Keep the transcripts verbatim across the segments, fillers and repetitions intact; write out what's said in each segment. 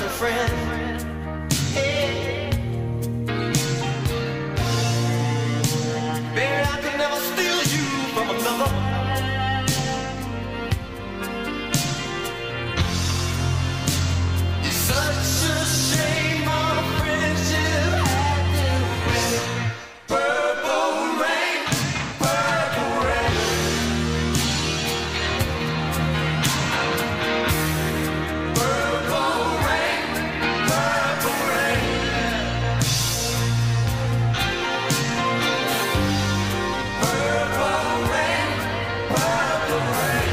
and a friend. Hey. Baby, I could never steal you from another. It's such a shame our friendship had to end. Purple rain, purple rain. Purple rain, purple rain. Purple rain, purple rain.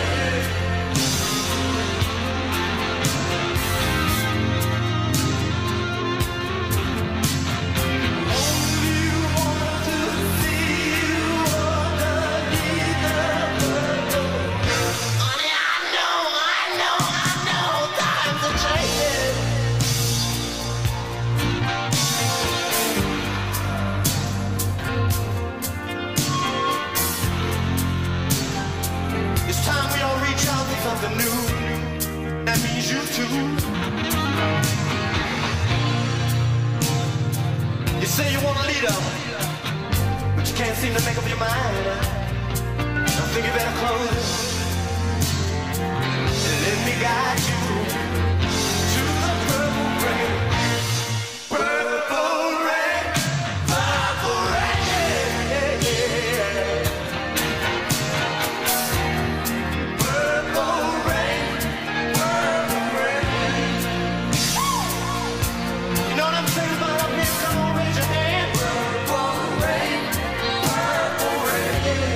Only want to see you underneath the purple. Honey, I know, I know, I know, times are changing. It's time we all reach out for something new. That means you too. You say you want a leader, but you can't seem to make up your mind. I think you better close it and let me guide you to the purple rain. Purple rain, purple rain. Purple rain, purple rain. You know what I'm saying about up here? Come on, raise your hand. Purple rain, purple rain.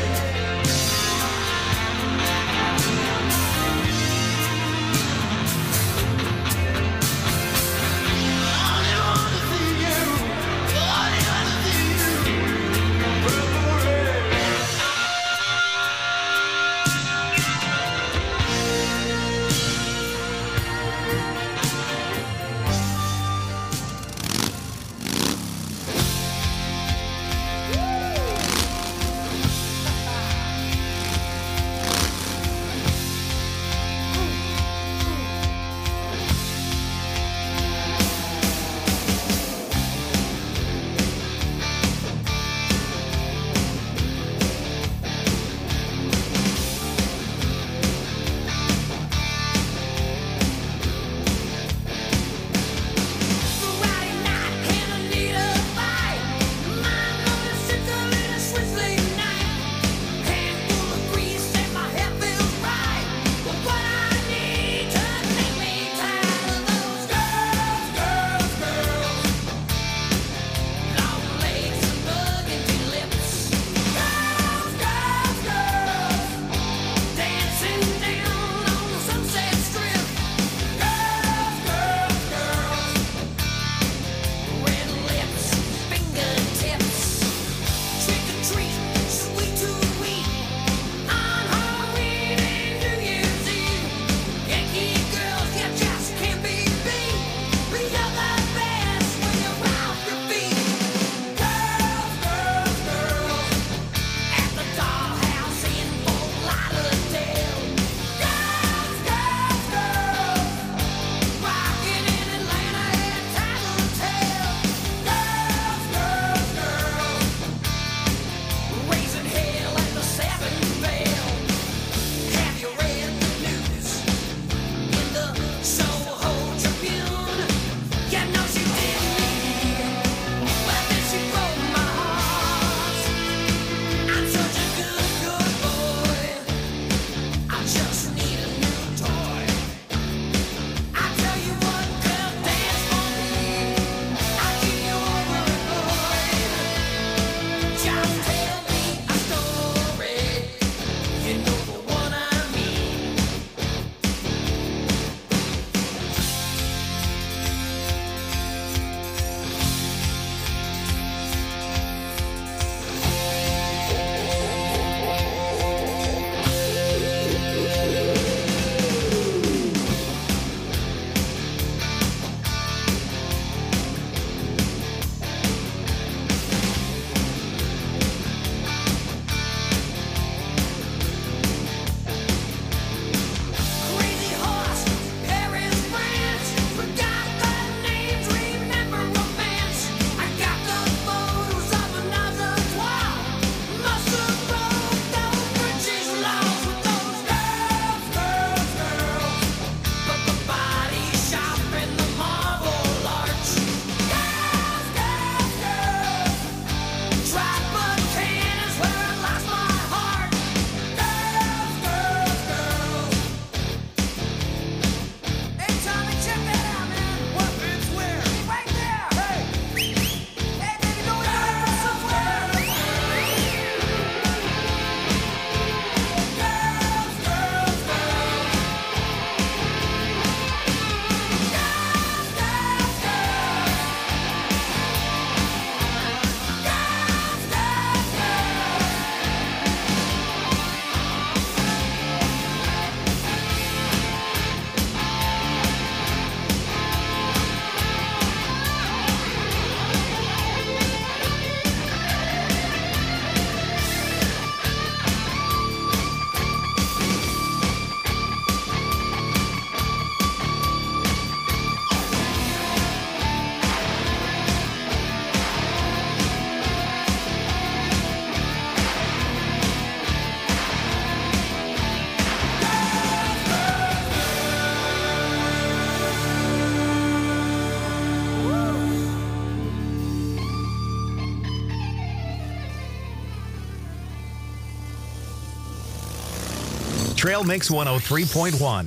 Trail Mix one oh three point one.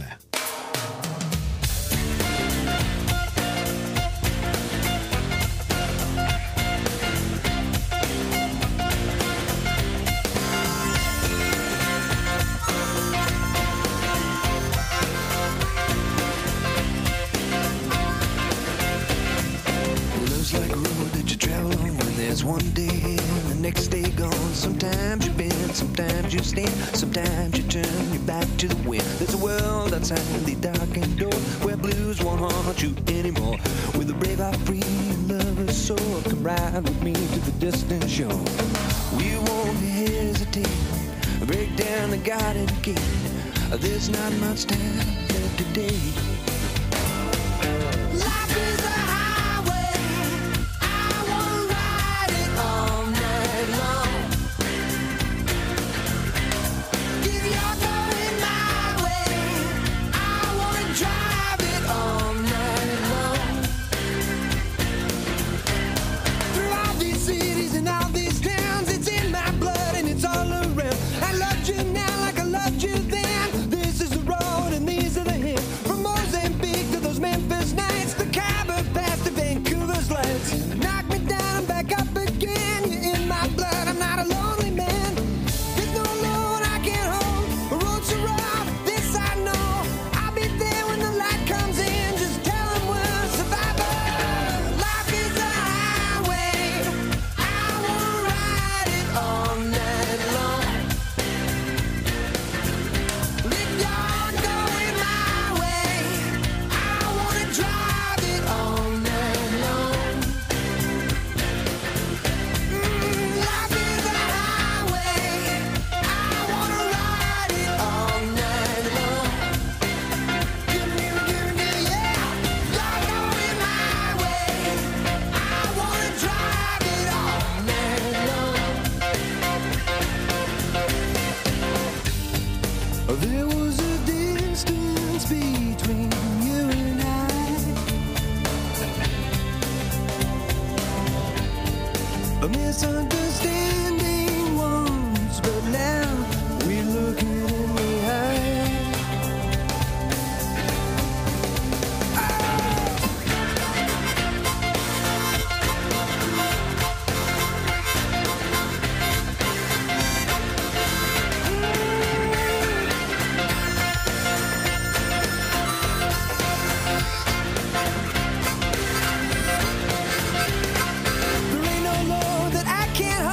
Love's like a road that you travel on when there's one day and the next day gone. Sometimes you bend, sometimes you stand, sometimes you turn your back to the wind. There's a world outside the darkened door where blues won't haunt you anymore. With a brave heart free and lover's soul, come ride with me to the distant shore. We won't hesitate, break down the garden gate. There's not much time left today. Life is a highway, I wanna ride it all night long. If you're going my way, I wanna drive it all night long. Through all these cities and all these towns, it's in my blood and it's all around. I loved you now like I loved you then. This is the road and these are the hills. From Mozambique to those Memphis nights, the Khyber Pass to Vancouver's lights. Knock me down and back up again. You're in my blood, I'm not a lonely man. There's no load I can't hold. The road's so rough, this I know. I'll be there when the light comes in. Just tell them we're survivors. Life is a highway, I wanna ride it all night long. If you're going my way, I wanna drive it all night long. Mm, life is a highway, I wanna ride it all night long. Give me, give me, give me, yeah. You're going my way, I wanna drive it all night long. There was a distance between you and I, a misunderstanding once, but now we're looking in the eye. There ain't no load that I can't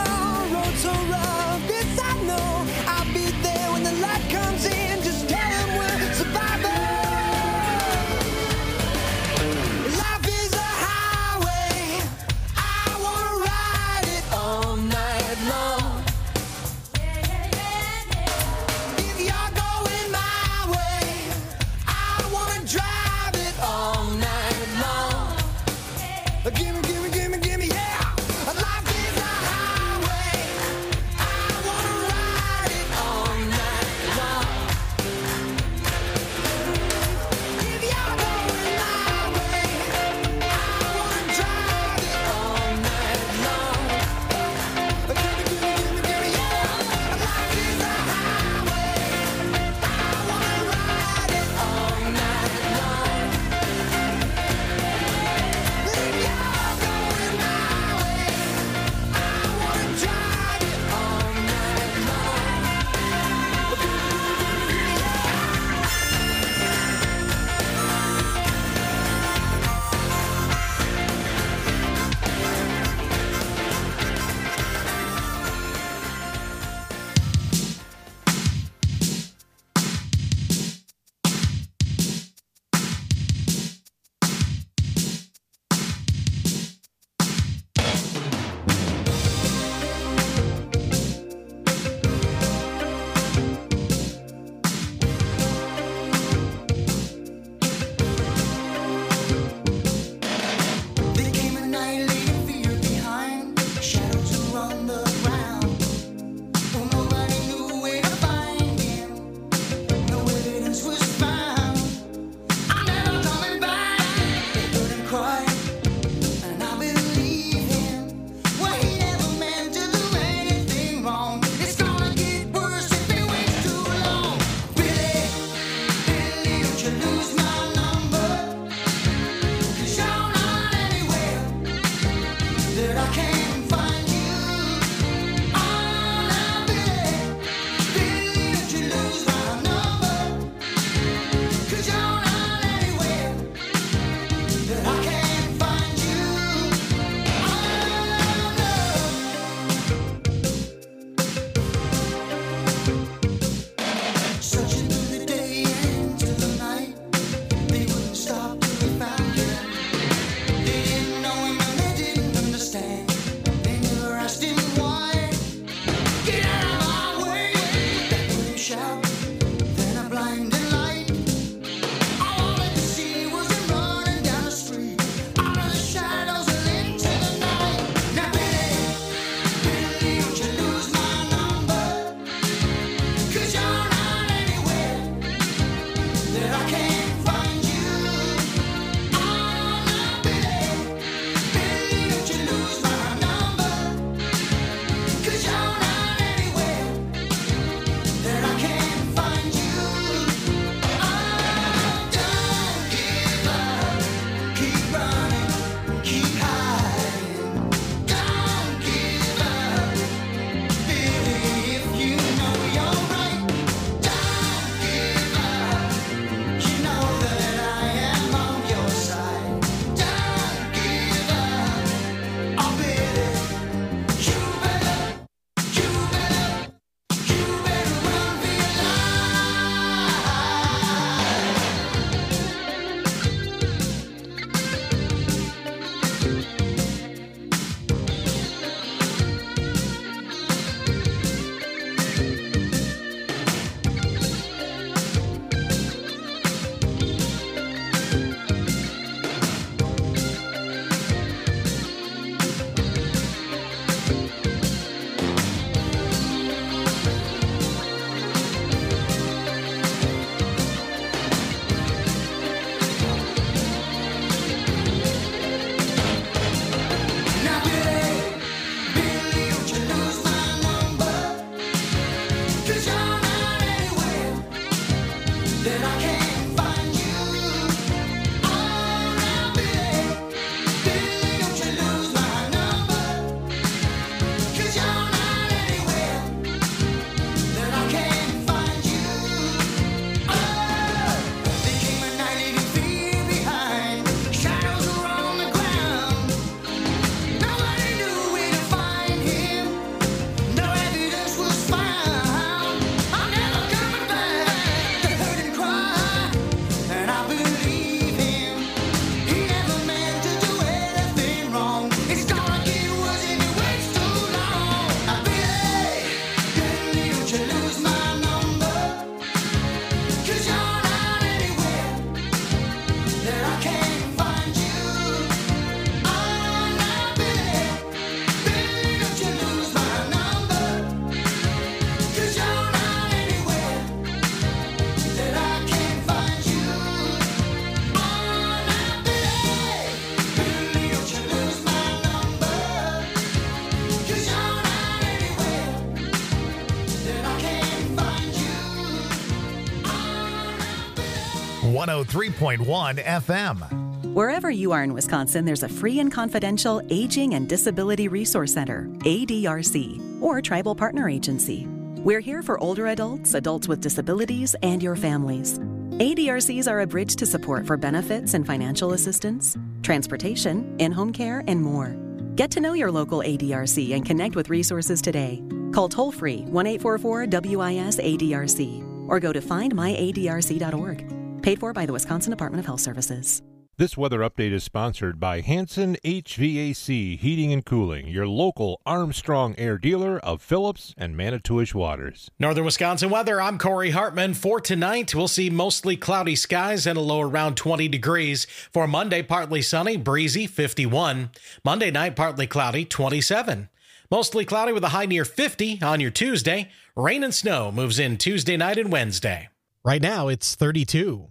one oh three point one F M. Wherever you are in Wisconsin, there's a free and confidential Aging and Disability Resource Center, A D R C, or Tribal Partner Agency. We're here for older adults, adults with disabilities, and your families. A D R Cs are a bridge to support for benefits and financial assistance, transportation, in-home care, and more. Get to know your local A D R C and connect with resources today. Call toll-free one eight four four W I S A D R C or go to find my A D R C dot org. Paid for by the Wisconsin Department of Health Services. This weather update is sponsored by Hanson H V A C Heating and Cooling, your local Armstrong Air dealer of Phillips and Manitowish Waters. Northern Wisconsin weather, I'm Corey Hartman. For tonight, we'll see mostly cloudy skies and a low around twenty degrees. For Monday, partly sunny, breezy, fifty-one. Monday night, partly cloudy, twenty-seven. Mostly cloudy with a high near fifty on your Tuesday. Rain and snow moves in Tuesday night and Wednesday. Right now, it's thirty-two.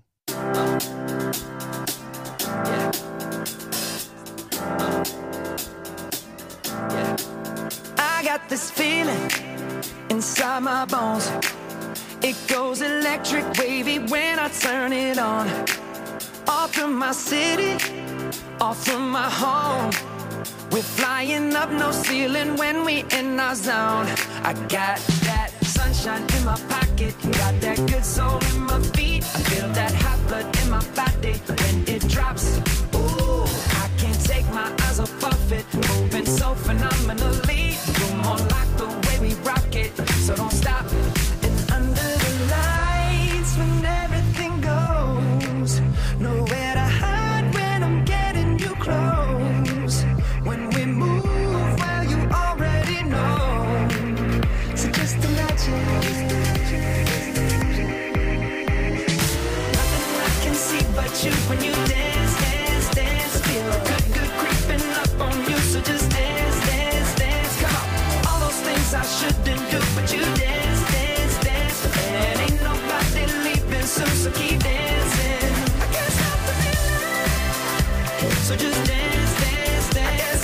I got this feeling inside my bones. It goes electric wavy when I turn it on. Off from my city, off from my home. We're flying up no ceiling when we in our zone. I got that sunshine in my pocket, got that good soul in my feet. I feel that hot blood in my body when it drops. Ooh, I can't take my eyes off of it, moving so phenomenally. You're more like the way we rock it, so don't stop. And under the lights when everything goes, nowhere to hide when I'm getting you close. When we move, well, you already know. So just imagine. Nothing I can see but you when you dance, dance, dance. Feel good, good creeping up on you. So just dance, dance, dance. Come on. All those things I shouldn't do, but you dance, dance, dance. And ain't nobody leaving soon, so keep dancing. I can't stop the feeling. So just dance, dance, dance.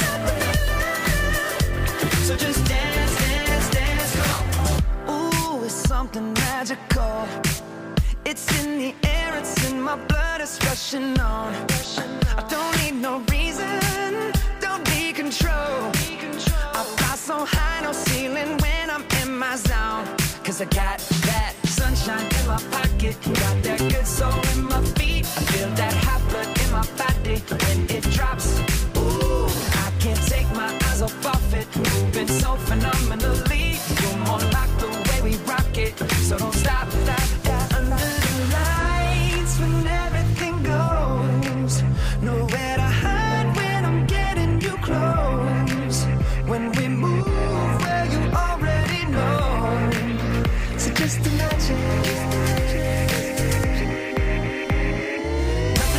So just dance, dance, dance, come on. Ooh, it's something magical. It's in the air, it's in my blood, it's rushing on. I don't need no reason, don't need control. I fly so high, no ceiling when I'm in my zone. Cause I got that sunshine in my pocket, got that good soul in my feet. I feel that hot blood in my body when it drops. Ooh, I can't take my eyes off of it, moving so phenomenally. You're more like the way we rock it, so don't stop, stop, stop. Under the lights when everything goes, nowhere to hide when I'm getting you close. When we move, well, you already know. So just imagine.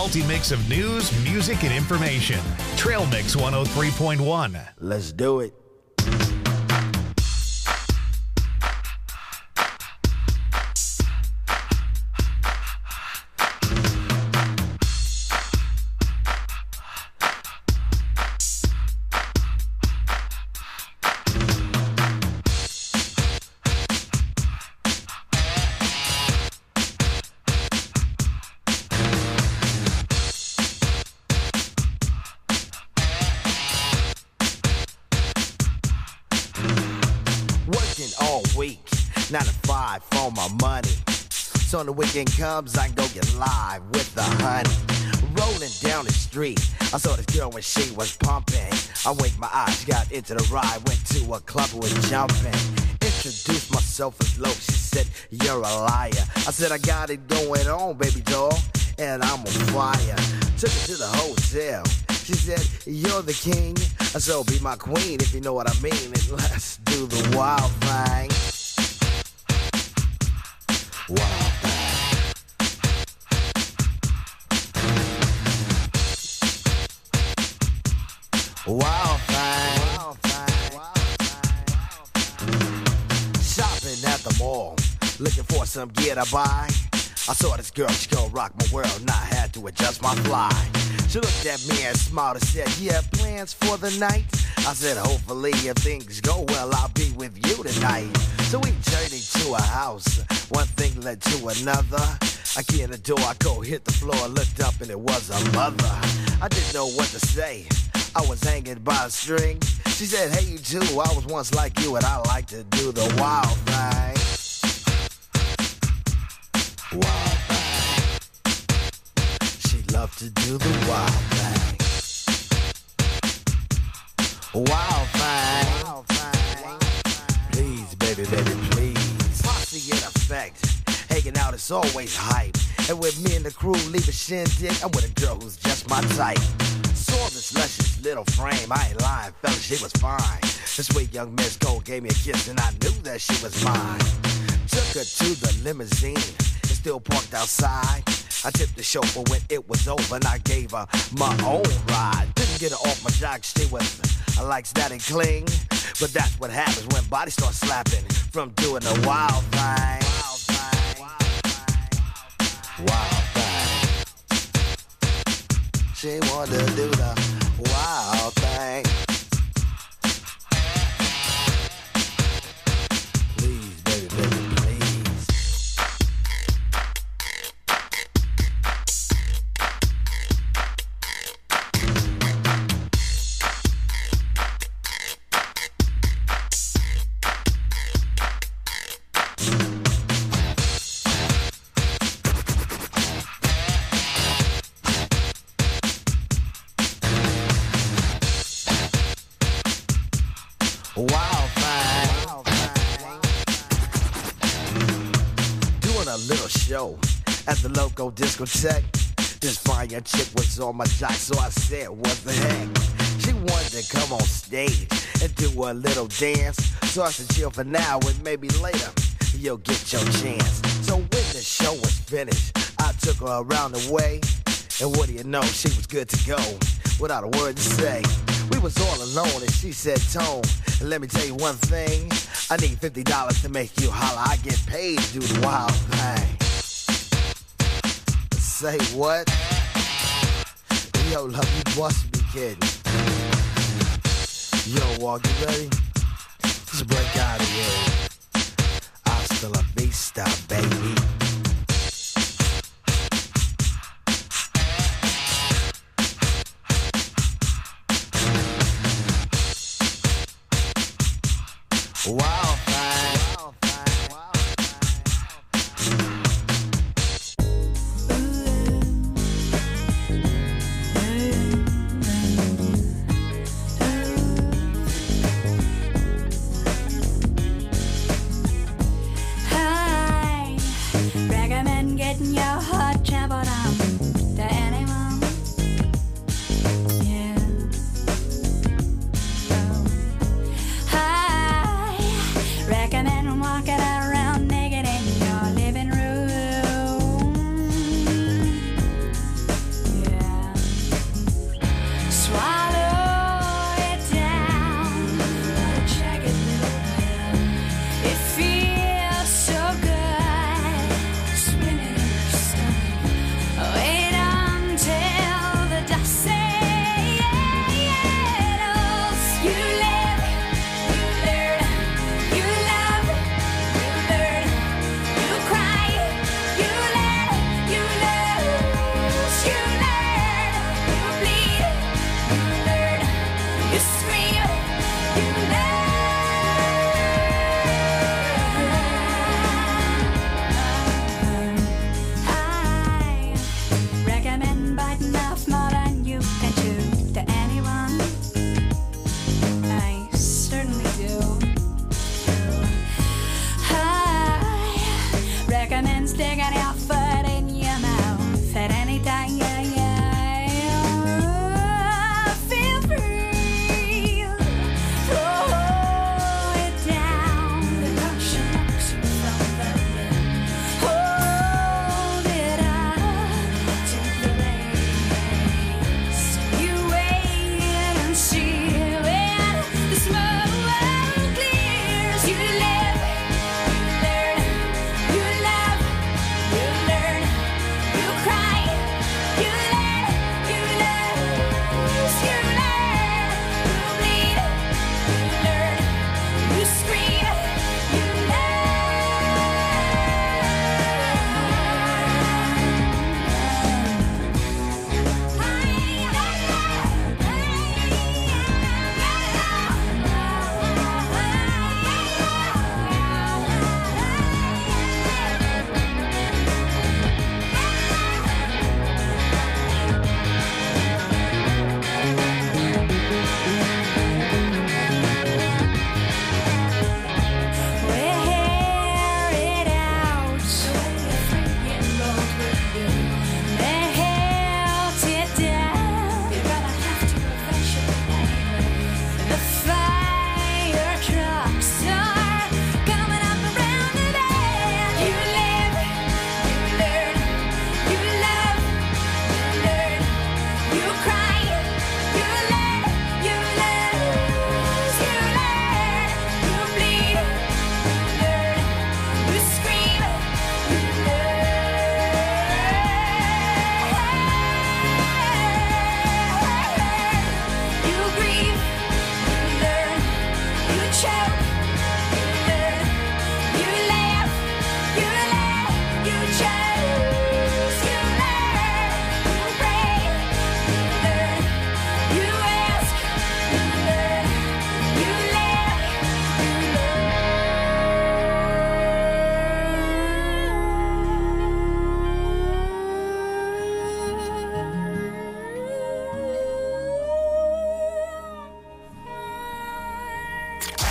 multi mix of news, music, and information. Trail Mix one oh three point one. Let's do it. Nine to five for my money. So when the weekend comes, I can go get live with the honey. Rolling down the street, I saw this girl when she was pumping. I winked my eyes, got into the ride, went to a club with jumping. Introduced myself as low, she said, you're a liar. I said, I got it going on, baby doll, and I'm on fire. Took her to the hotel. She said, you're the king, so be my queen if you know what I mean. And let's do the wild thing. Wild thing. Wild thing. Wild thing. Shopping at the mall, looking for some gear to buy. I saw this girl, she gon' rock my world, and I had to adjust my fly. She looked at me and smiled and said, you have plans for the night? I said, hopefully if things go well, I'll be with you tonight. So we journeyed to a house, one thing led to another. I key in the door, I go hit the floor, looked up and it was a mother. I didn't know what to say, I was hanging by a string. She said, hey you too, I was once like you and I like to do the wild thing. Wild thing. She loved to do the wild thing. Wild thing. Wild thing. Please, baby, baby, please. Posse in effect. Hanging out is always hype. And with me and the crew leave a shindig, I'm with a girl who's just my type. Saw this luscious little frame, I ain't lying, fella, she was fine. This sweet young Miss Cole gave me a kiss and I knew that she was mine. Took her to the limousine, still parked outside. I tipped the chauffeur when it was over and I gave her my own ride. Didn't get her off my jock, she was, I likes that and cling. But that's what happens when bodies start slapping from doing the wild thing. Wild thing. Wild thing. She wanted to do the wild thing. Please, baby, baby, please. Wild thing. Doing a little show at the local discotheque. This fine young chick was on my jock, so I said, what the heck? She wanted to come on stage and do a little dance. So I said, chill for now and maybe later you'll get your chance. So when the show was finished, I took her around the way. And what do you know, she was good to go without a word to say. We was all alone and she said, Tone, let me tell you one thing. I need fifty dollars to make you holler. I get paid to do the wild thing. Say what? Yo, love, you must be kidding. Yo, Walk, you ready? Let's break out of here. Hasta la vista, baby. Wild thing. Hi,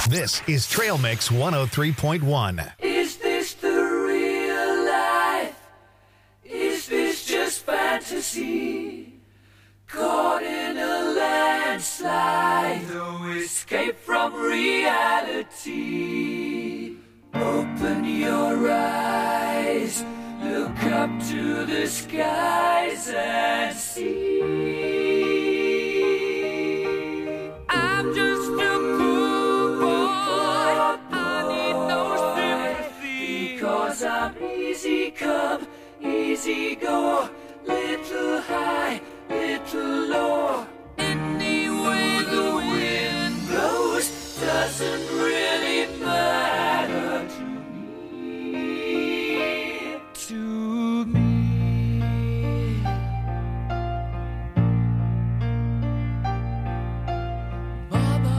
This is Trail Mix one oh three point one. Is this the real life? Is this just fantasy? Caught in a landslide, no escape from reality. Open your eyes, look up to the skies and see. I'm just a poor boy, I need no sympathy, because I'm easy come, easy go, little high, little low. Any way the wind blows doesn't really matter to me, to me. Mama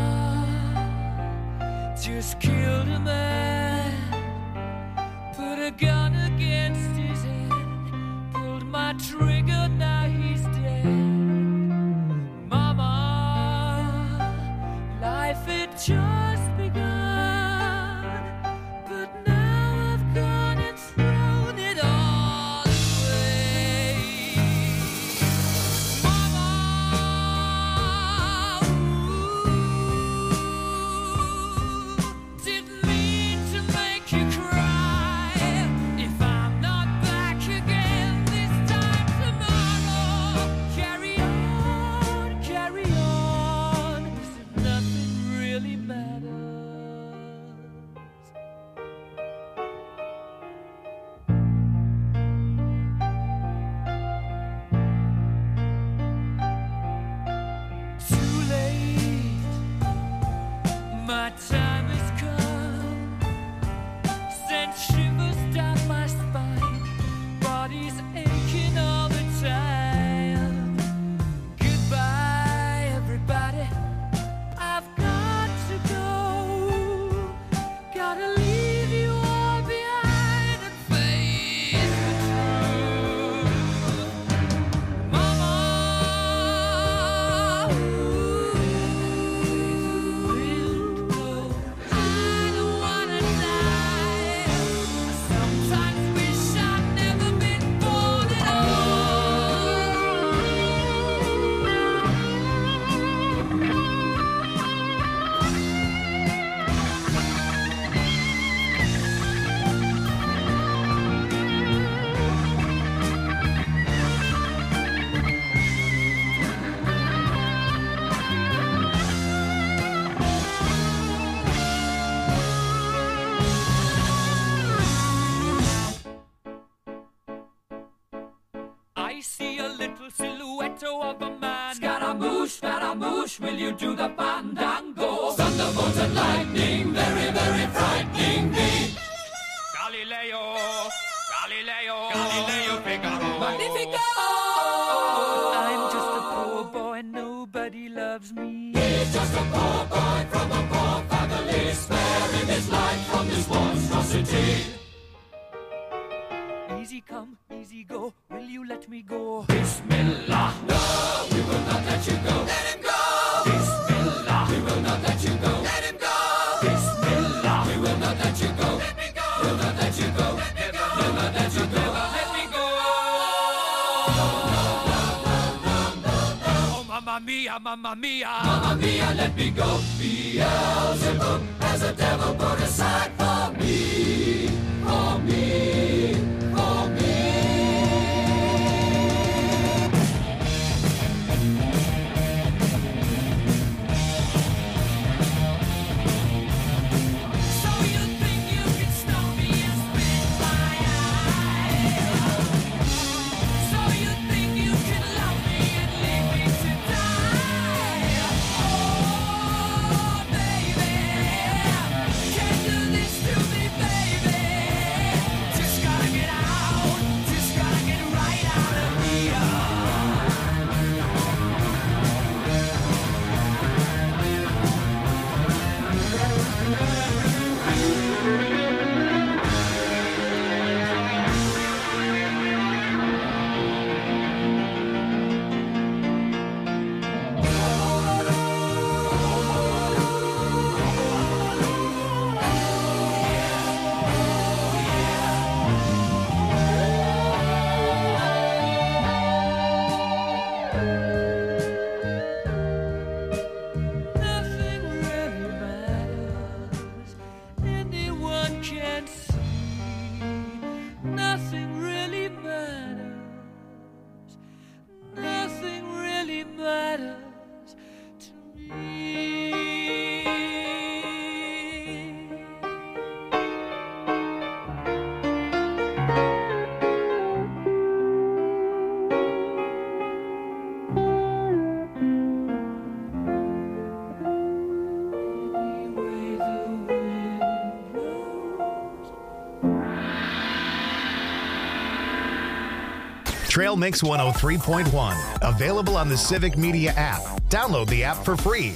just killed a man, put a gun against his head, pulled my trigger, now he's dead. Mama, life had just begun, but now I've gone and thrown it all away. Mama, ooh, didn't mean to make you cry. If I'm not back again this time tomorrow, carry on, carry on, as if nothing really matters. Too late, my time has come, sent shivers down my spine, body's aching all the time. Goodbye, everybody, I've got to go, gotta leave you all behind and face the truth. Mama, ooh, I don't wanna die. I sometimes wish I'd never been born at I see a little silhouette of a man. Scaramouche, Scaramouche, will you do the fandango? Thunderbolts and lightning, very, very frightening me. Galileo, Galileo, Galileo Figaro. Magnifico! I'm just a poor boy, nobody loves me. He's just a poor boy from a poor family, sparing his life from this monstrosity. Easy come, easy go, will you let me go? Bismillah, no, we will not let you go. Let him go! Bismillah, we will not let you go. Let him go! Bismillah, we will not let you go. Let me go! We'll not let you go. Let me go! We'll not let you go. Let me go! Oh, mamma mia, mamma mia, mamma mia, let me go. Beelzebub has a devil put aside for me, for me, for me. So you think you can stop me and spit my eye? So you think you can love me and leave me to die? Oh, baby, can't do this to me, baby. Just Trail Mix one oh three point one. Available on the Civic Media app. Download the app for free.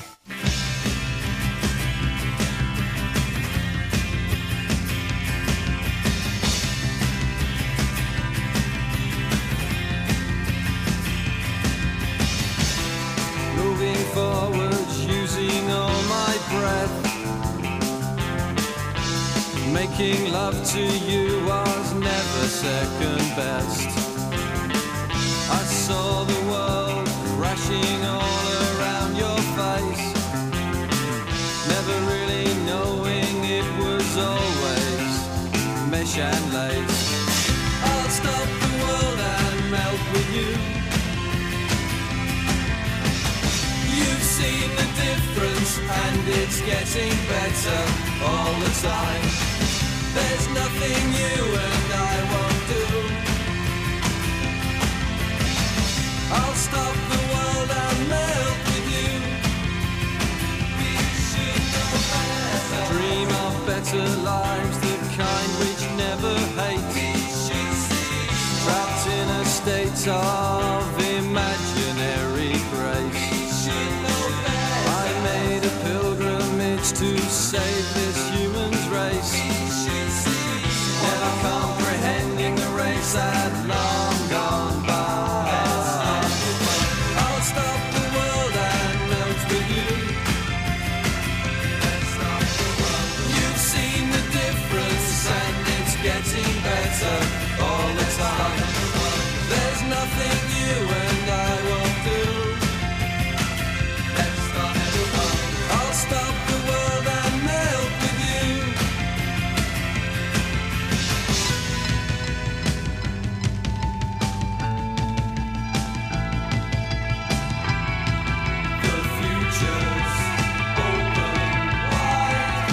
Moving forward, using all my breath. Making love to you was never second best. I saw the world crashing all around your face, never really knowing it was always mesh and lace. I'll stop the world and melt with you. You've seen the difference and it's getting better all the time. There's nothing you and I won't do. I'll stop the world and melt with you. We should know better. Dream of better lives, the kind which never hate. We should see. Trapped in a state of imaginary grace. We should know better. I made a pilgrimage to save this human's race. We should see. Never comprehending the race that long gone by. Getting better all the time. There's nothing you and I won't do. Let's stop the world. I'll stop the world and melt with you. The future's open wide.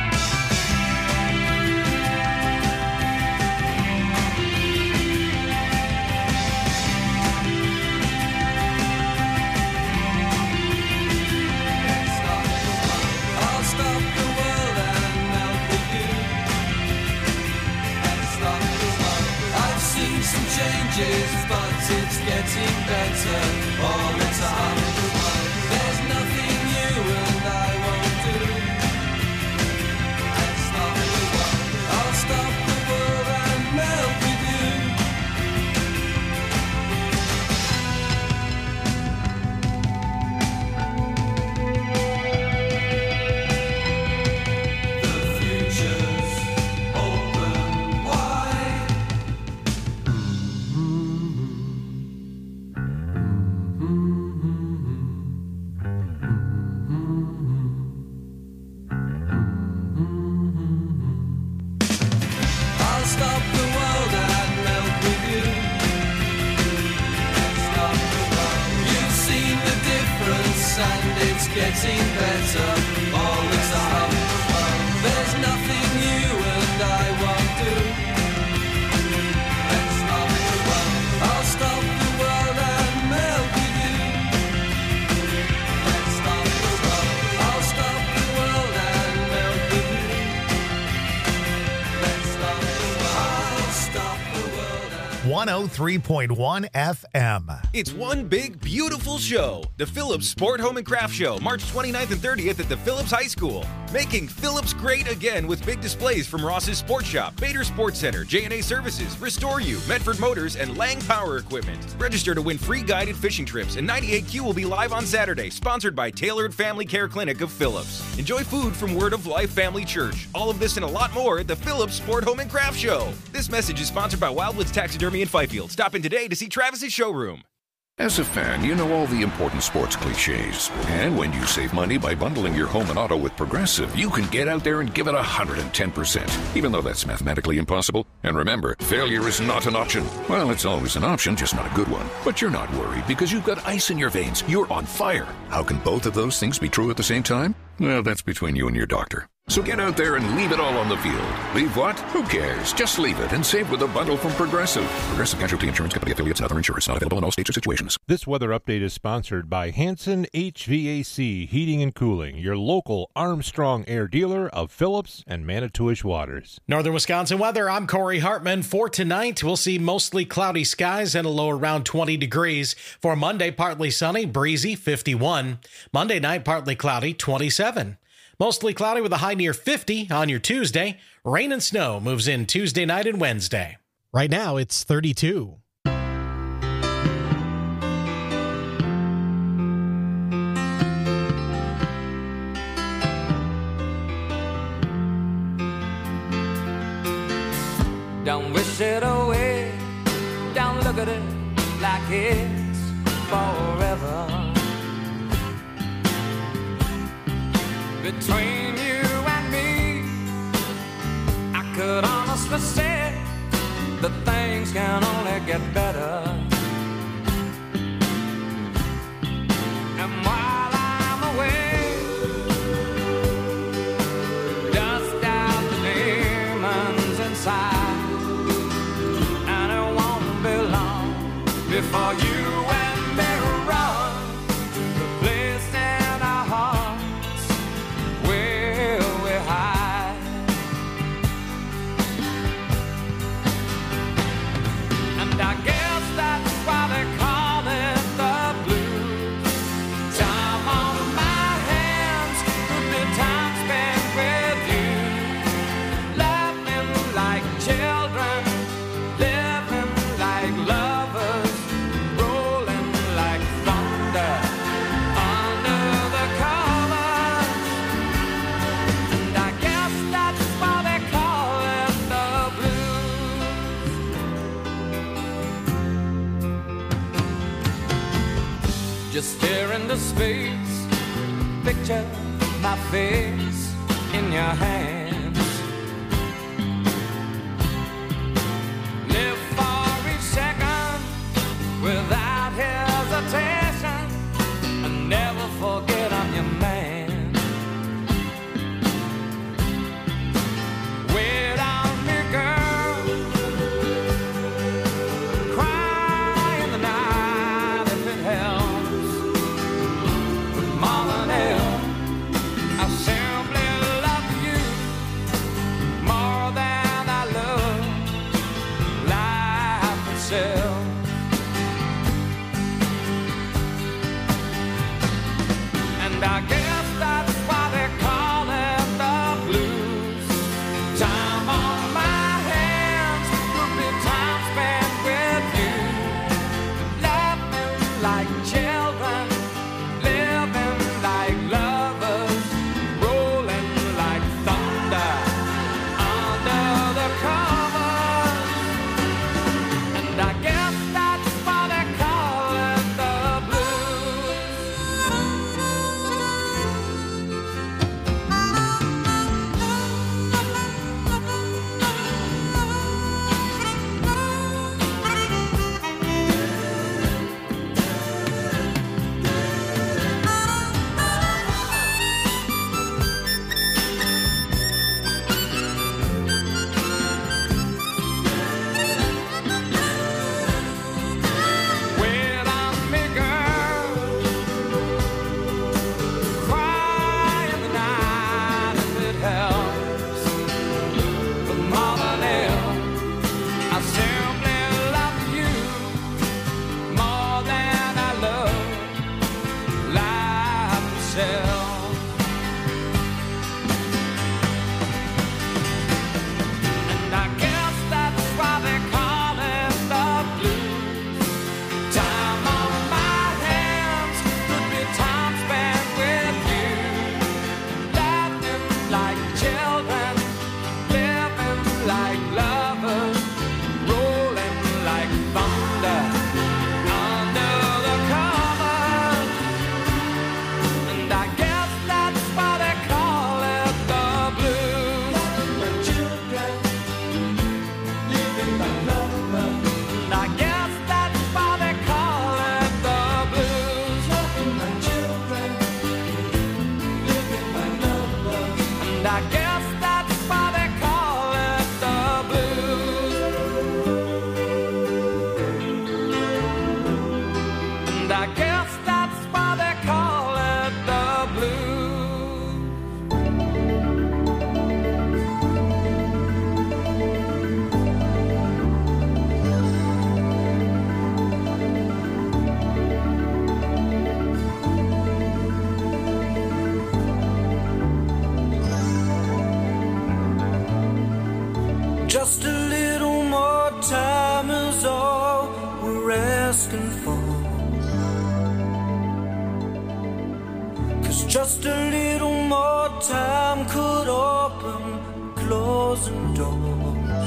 Changes, but it's getting better all the time. There's nothing you and I won't do. Let's stop the world. I'll stop the world and melt with you. The future's open wide. And it's getting better all the time. There's nothing you and I won't do. Let's stop the world. I'll stop the world and melt with you. Let's stop the world. I'll stop the world and melt with you. Let's stop the world. I'll stop the world and one oh three point one F M. It's one big, beautiful show. The Phillips Sport, Home and Craft Show, March twenty-ninth and thirtieth at the Phillips High School. Making Phillips great again with big displays from Ross's Sports Shop, Bader Sports Center, J and A Services, Restore You, Medford Motors, and Lang Power Equipment. Register to win free guided fishing trips, and ninety-eight Q will be live on Saturday, sponsored by Tailored Family Care Clinic of Phillips. Enjoy food from Word of Life Family Church. All of this and a lot more at the Phillips Sport, Home and Craft Show. This message is sponsored by Wildwoods Taxidermy in Fifield. Stop in today to see Travis's showroom. As a fan, you know all the important sports cliches. And when you save money by bundling your home and auto with Progressive, you can get out there and give it one hundred ten percent, even though that's mathematically impossible. And remember, failure is not an option. Well, it's always an option, just not a good one. But you're not worried because you've got ice in your veins. You're on fire. How can both of those things be true at the same time? Well, that's between you and your doctor. So get out there and leave it all on the field. Leave what? Who cares? Just leave it and save with a bundle from Progressive. Progressive Casualty Insurance Company affiliates and other insurers. Not available in all states or situations. This weather update is sponsored by Hanson H V A C Heating and Cooling, your local Armstrong Air dealer of Phillips and Manitowish Waters. Northern Wisconsin weather, I'm Corey Hartman. For tonight, we'll see mostly cloudy skies and a low around twenty degrees. For Monday, partly sunny, breezy, fifty-one. Monday night, partly cloudy, twenty-seven. Mostly cloudy with a high near fifty on your Tuesday. Rain and snow moves in Tuesday night and Wednesday. Right now, it's thirty-two. Don't wish it away, don't look at it like it's forever. Between you and me, I could honestly say that things can only get better. And while I'm away, dust out the demons inside, and it won't be long before you and me run to the place in our hearts where we hide. And I guess that's why they call it the blues. Time on my hands could be time spent with you, laughing like children, living like lovers, rolling like thunder under the covers. And I guess that's why they call it the blues. Just stare into space, picture my face in your hands. Live for each second without hesitation, and never forget I'm your man. Wait on me, girl, cry in the night if it helps. But more than ever, I simply love you more than I love life itself. And I guess that's why they call it the blues. Time on my hands could be time spent with you, laughing like children, living like lovers, rolling like thunder under the covers. And I guess that's why they call it the blues. Wait on me, girl, cry in the night if it helps. But more than ever, I simply love you more than I love life itself. And I guess that's why they call it the blues. Time on my hands could be time spent with you, laughing like children, living like lovers, rolling like thunder under the covers. And I guess 'cause just a little more time could open closing doors.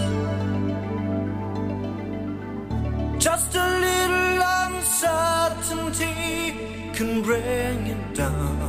Just a little uncertainty can bring it down.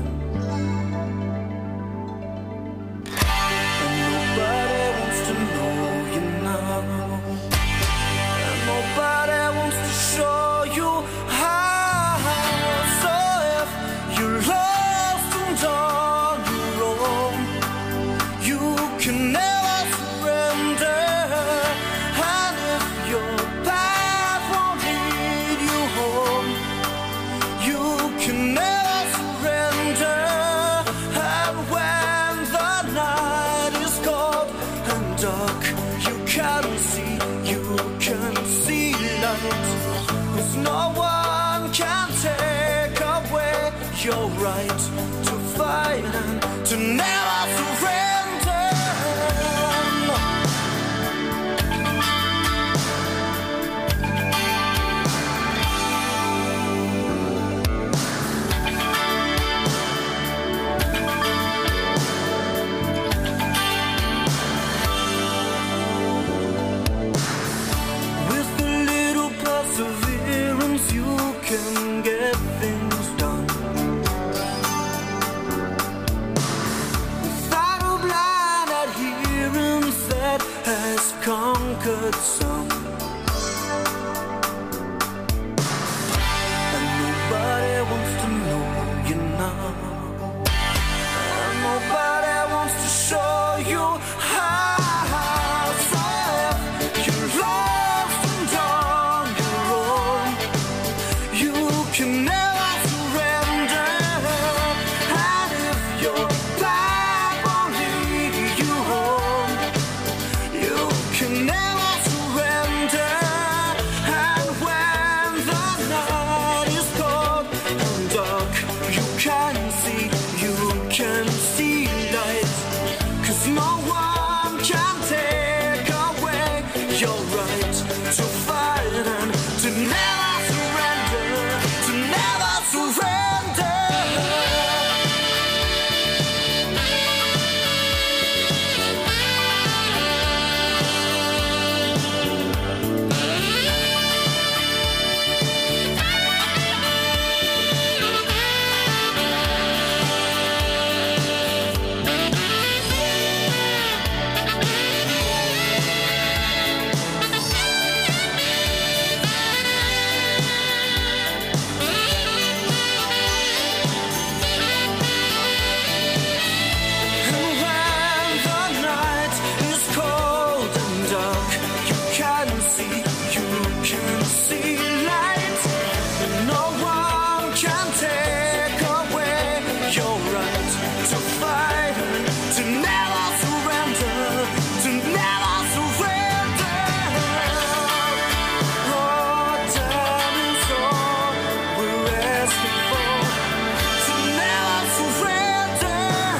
And nobody wants to know you now. And nobody wants to show you how. So if you're lost and on your own, you can never surrender. And if your path won't lead you home, you can never surrender. And when the night is cold and dark, you can see, you can see light. 'Cause no one can take away your right to fight and to never surrender. With a little perseverance, you can get things done. Without a blind adherence that has conquered some. And nobody wants to know you now. And nobody wants to show you how. So if you're lost and on your own, you can never surrender. And if your path won't lead you home, you can never surrender. And when the night is cold and dark, you can see, you can see light. 'Cause no one can take away your right to fight and to never surrender, to never surrender. And when the night is cold and dark, you can see, you can see light. And no one can take away your right to fight and to never surrender, to never surrender. Oh, time is all we're asking for, to never surrender.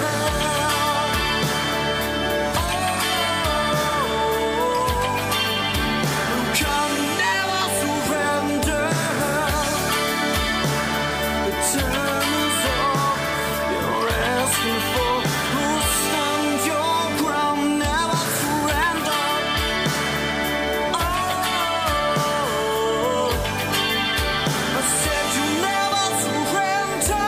You can never surrender. The time is all you're asking for. Oh, stand your ground, never surrender. Oh, I said you never surrender.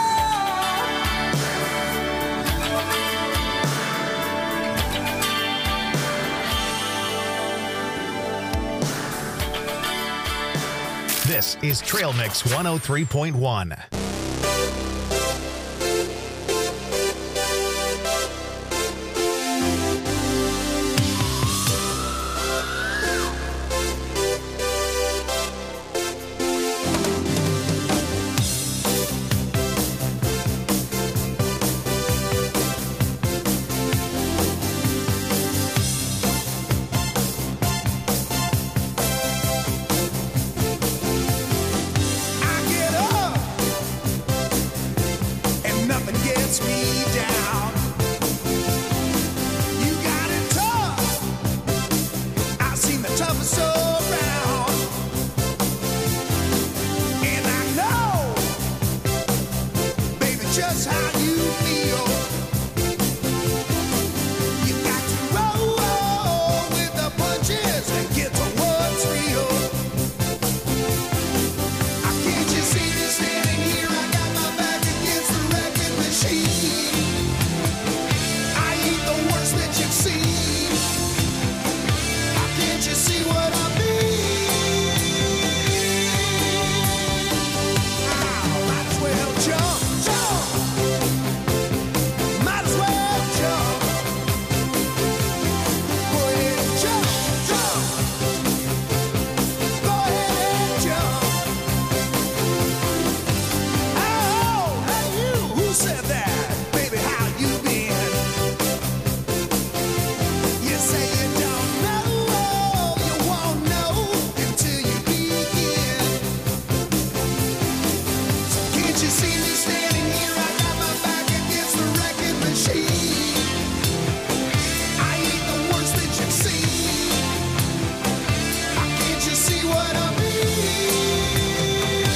This is Trail Mix one oh three point one. I get up baby. just how you feel. You got to roll with the punches and get to what's real. I can't you see me standing here? I got my back against the record machine. I ain't the worst that you've seen. How can't you see what I mean? Ow, might as well jump, jump. Might as well jump. Go ahead and jump, jump. Go ahead and jump. Oh, hey you, who said that? Baby, how you been? You say you don't know, you won't know until you begin. So can't you see me standing here? I got my back against the record machine. I ain't the worst that you've seen. How can't you see what I mean?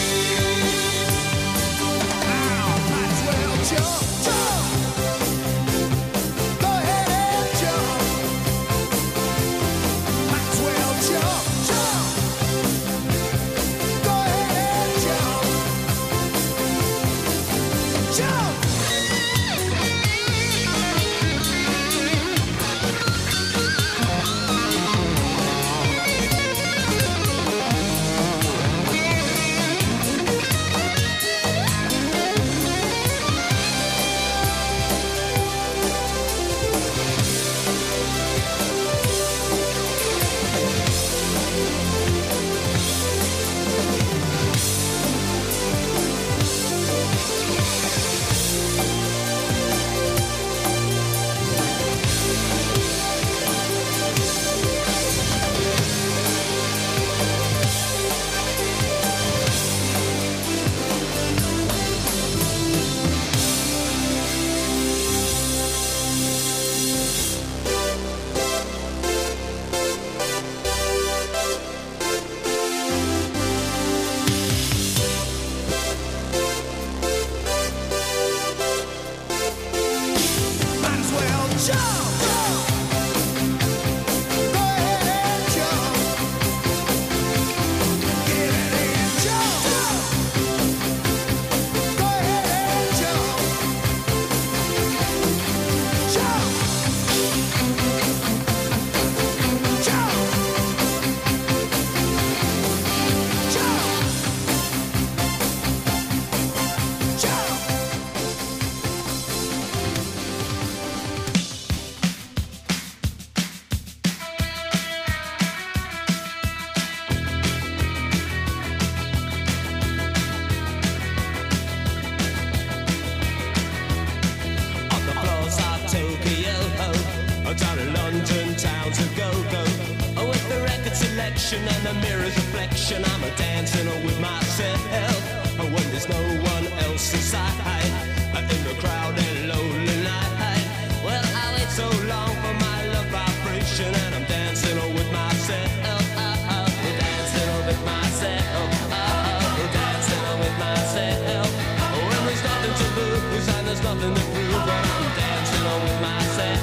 Ow, might as well jump, jump. Go ahead and jump. Might as well jump, jump. Go ahead and jump. Jump. Might as well jump. Go ahead and jump. Get it and jump. Go ahead and jump. Jump. Jump. Jump. Jump. On the floors of Tokyo, down in London town to go-go. Oh, with the record selection and the mirror's reflection, I'm a dancing with myself. Oh, when there's no one else inside, in the crowd and lonely night. Well, I wait so long for my love vibration, and I'm dancing with myself. Oh, oh, dancing with myself. Oh, dancing with myself. Oh, when there's nothing to lose and there's nothing to prove, but I'm dancing with myself.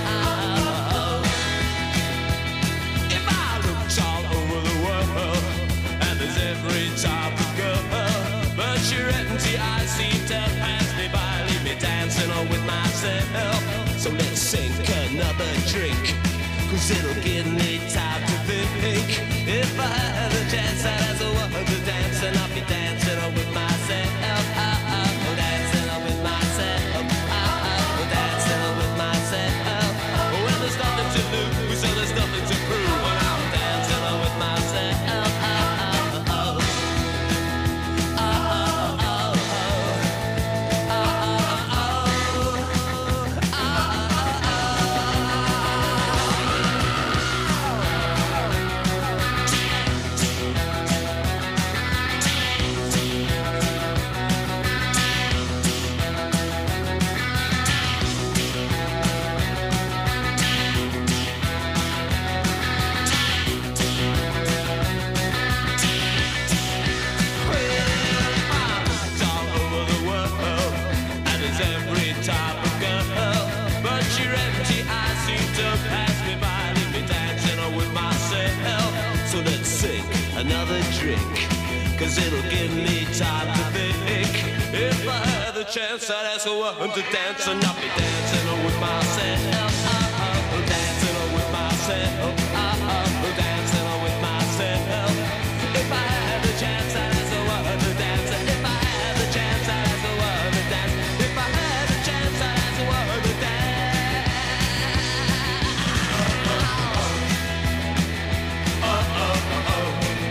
If I looked all over the world, and there's every type of girl, but you're empty, I see to pass me by, leave me dancing with myself. So let's sink another drink, cause it'll give me time to think. If I had a chance, I'd as a woman to dance, and I'll be dancing with myself. Dancing with myself. Dancing with myself. Well, there's nothing to lose, so there's nothing to prove, but I'm dancing with myself. is every type of girl. But your empty eyes seem to pass me by, leave me dancing with myself. So let's sink another drink, cause it'll give me time to think. If I had the chance, I'd ask a woman to dance, and I'll be dancing with myself. Uh-oh, dancing with myself. Uh-oh, dancing with myself. If I had the chance, I'd ask a woman to dance. If I had the chance, I'd ask a woman to dance. If I had the chance, I'd ask a woman to dance. Uh-oh, uh-oh.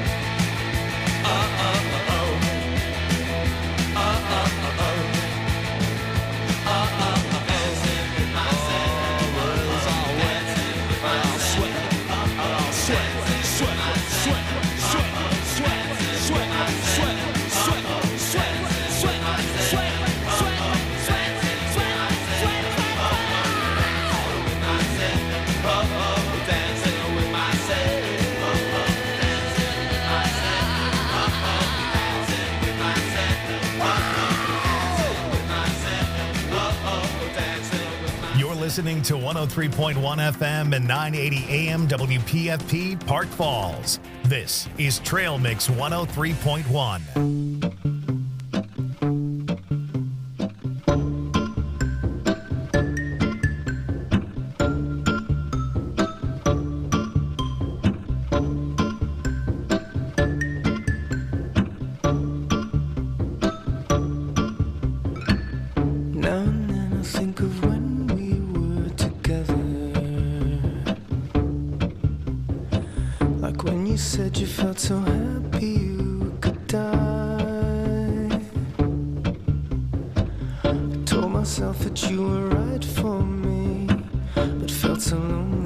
Listening to one oh three point one F M and nine eighty A M W P F P Park Falls. This is Trail Mix one oh three point one. So happy you could die. I told myself that you were right for me, but felt so lonely